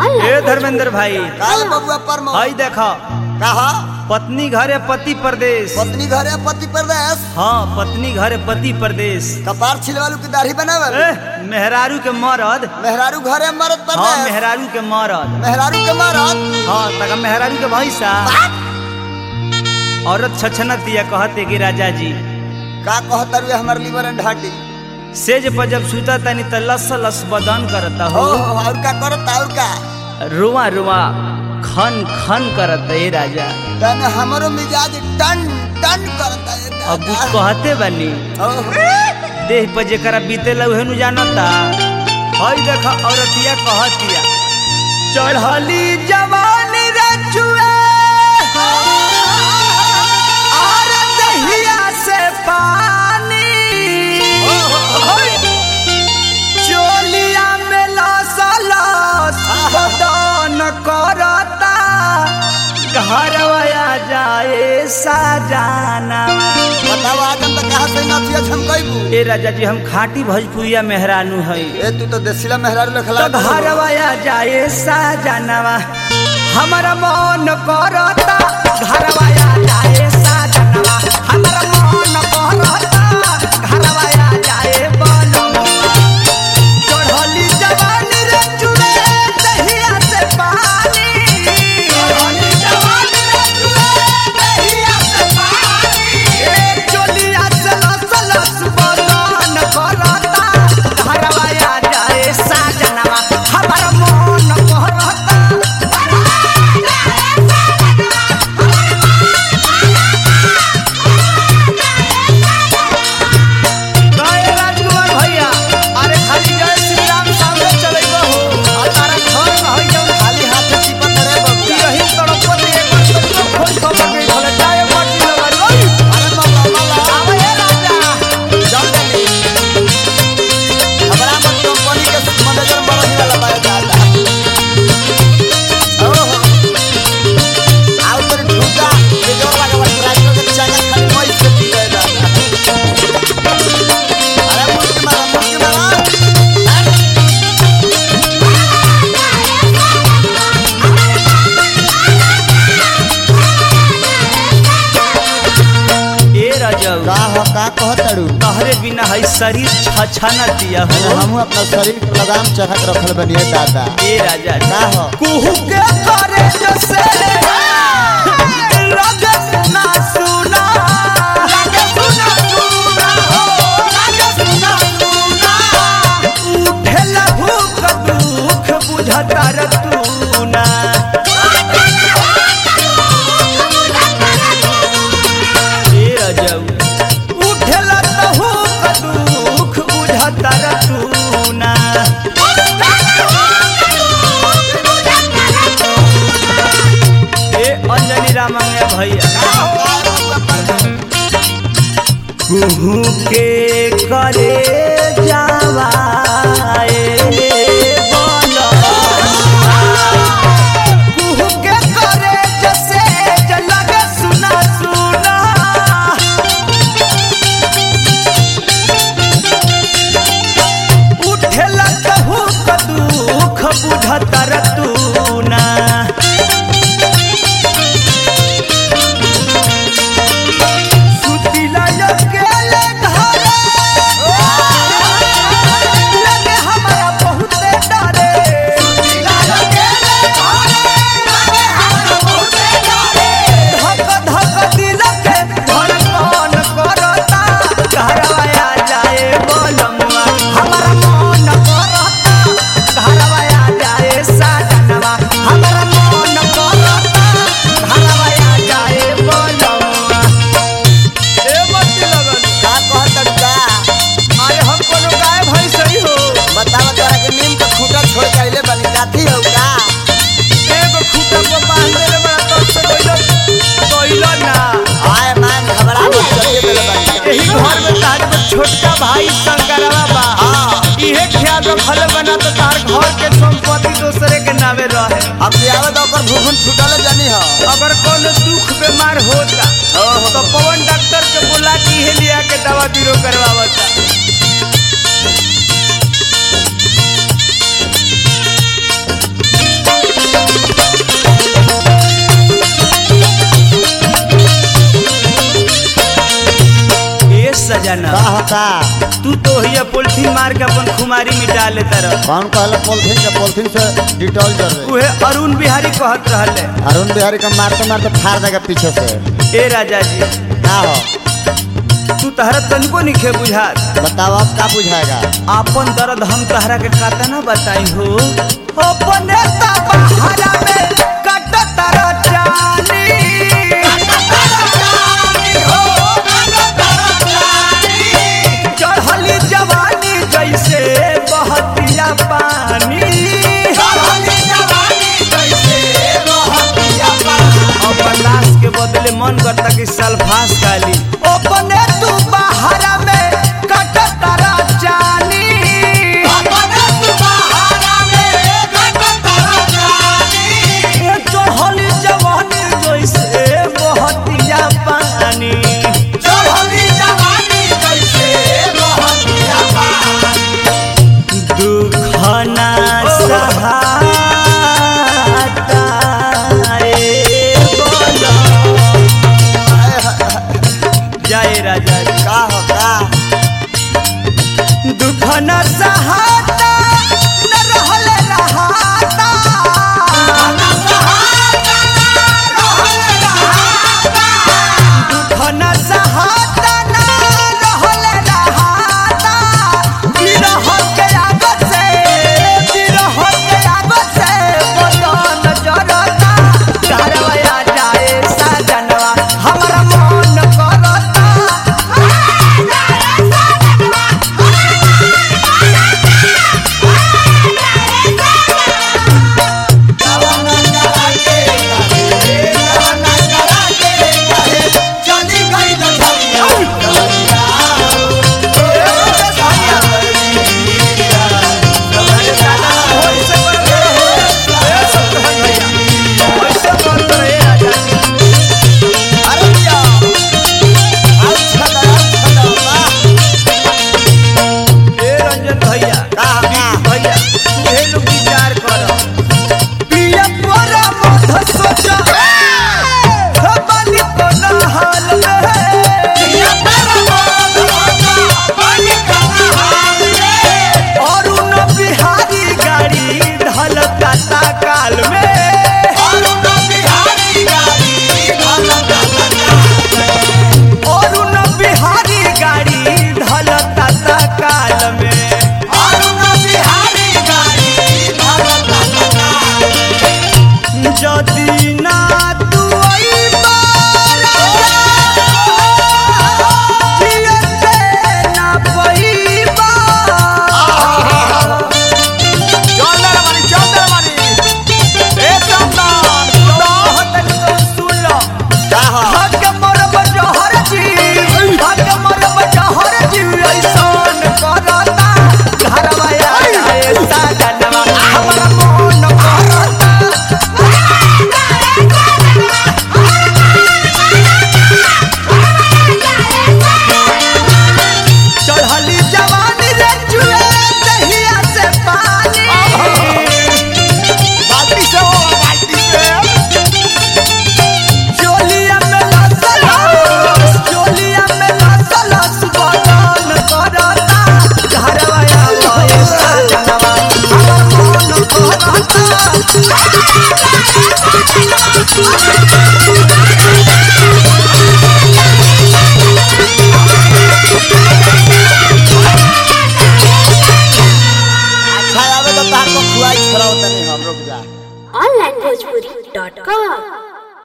ए धर्मेंद्र भाई काल बबुआ पर भाई देखो कहा पत्नी घरे पति परदेश। पत्नी घरे पति परदेश। हाँ पत्नी घरे पति परदेश। कपार छिलवालू की दाढ़ी बनावल। मेहरारू के मरद। मेहरारू घरे मरद परदेश। हाँ मेहरारू के मरद। मेहरारू के मरद। हाँ तक मेहरारू के भैंसा। औरत छछनतिया कहते कि राजा जी का कहता रे हमार लीवर एंड हार्टी सेज पर जब सुता तनी त लस लस बदन करता हो। और का करता और का रुआ रुआ खन खन करता है राजा। तने हमरो मिजाज टन टन करता है। अब कहते बनी देह पर जेकरा बीतेला उहे नु जानता। हई देखा औरतिया कहतिया चढ़ली जवानी रे चुए और दहिया से पानी चोलिया में लस लस बदन करता घरवा जाए साजाना। बताओ आदम तो कहां से नथिया झमकैबू। ए राजा जी हम खाटी भोजपुरिया मेहरानू है। ए तू तो देसिला मेहरारू लखला तो घरवा जाए साजनवा हमारा मन करता घरवा जाए साजनवा हमारा मन करता घरवा जाए बनवा। चढ़ली जवानी रे चुए दहिया से पानी चढ़ली जवानी रे चुए दहिया से पानी ए चोलिया से लस लस बदन करता घरवा जाए साजनवा हमारा मन करता। राजकुमार भैया अरे खाली जय श्री राम सामने चलेगा हो और तारा घर में होई जाऊ खाली हाथ से चिपक रे बबुआ। यही तड़पत एक बार तो खोज खबर के भले जाए माटी लगा लो। अरे मामा आवे हे राजा जल्दी हमरा मत कंपनी के मैनेजर बनने वाला बाय दादा। ओहो आओ तेरे ढूंढा ये जोर लगा हुआ ट्रैक्टर के चाका खाली मोई से पी गए दादा। अरे मुझके मारा ए राजा का कहतड़ू। तहरे बिना है शरीर छछना दिया हो। हम अपना शरीर के लगाम चढ़ा के रखल बनिए दादा। ए राजा का हो कुहू के करे जैसे लगे सुना सुना लगे सुना सुना हो लगे सुना सुना उठेला भूख दुख बुझता रे तू ना। ए राजा उठेला भूख दुख बुझता रे तू ना। ए अंजनी रामंगे भैया कुहू के करे जावाए बोलो कुहू के करे जैसे लगे सुना सुना उठेला कहू दुख बुझता रे तू ना। सुतिला अकेले घरे लगे हमारा बहुते डरे। सुतिला अकेले घरे लगे हमारा बहुते डरे। धक धक दिल के धड़कन करता घरवा जाए बोलमुआ हमारा मन करता घरवा जाए साजनवा हमारा मन करता घरवा जाए बोलमुआ। ए मत लगन का कहतड़ू का अरे हम कोनो गाय भैंस ही हो। बतावा तोरा के नीम का खूंटा छोड़ के आइले बनी काथी हो का। एगो खूंटा पर बांध देले बड़ा तब से कोइला ना। आए मान घबरा मत चलिए बेले बनी। यही घर में तार में छोटका भाई शंकरवा बा। हां इहे ख्याल रखले बना तो तार घर के संपत्ति दूसरे के नामे रहे। अब आवे तो ओकर भूखन फुटल जानी हो। अगर कोनो दुख बीमार होता तो पवन डॉक्टर के बुला के इहे लिया के दवा बीरो करवावता। सजाना का होता तू तो ही पोल्थीन मार के अपन खुमारी मिटा लेता रह। कौन कहले पॉलिथीन से डिटॉल जर रहे उहे अरुण बिहारी कहत रहले। अरुण बिहारी का मारते मारते फाड़ देगा पीछे से। ए राजा जी का हो तू तहरा तनिको निखे बुझात। बताओ अब का बुझाएगा। आपन दर्द हम तहरा के काता ना बताई हो। अपने तबहरा में कट तारा जानी चढ़ली जवानी जैसे बहतिया पानी। अब लाश के बदले मन करता कि सल्फास खाली। अपने तू बहरा में कट तारा जानी चढ़ली जवानी जैसे बहतिया पानी। दुखना सहाता रे बोलो जय राजा जी। का होता दुखना सहाता न रहल रहाता। दुखना सहाता न रहल रहाता। विरह के आग से बदन जरता। घरवा जाए सजनवा हमरा मन करता। onlinebhojpuri.com